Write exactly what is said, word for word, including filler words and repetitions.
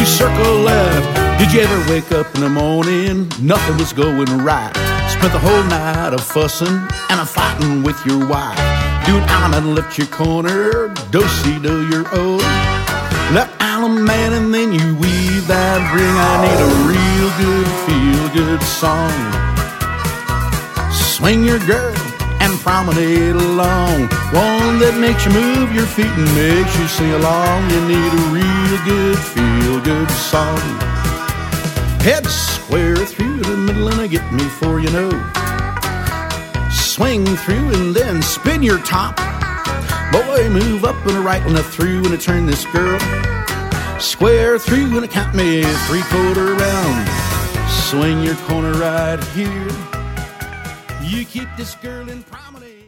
circle left. Did you ever wake up in the morning, nothing was going right? Spent the whole night a fussing and a fighting with your wife. Doing Allen and left your corner, do-si-do your own. Left Allen man and then you weave that ring. I need a real good, feel-good song. Swing your girl and promenade along. One that makes you move your feet and makes you sing along. You need a real good, feel-good song. Head square through the middle and get me for you know. Swing through and then spin your top. Boy, move up and a right and a through and a turn this girl. Square through and a count me three-quarter round. Swing your corner right here. You keep this girl in promenade.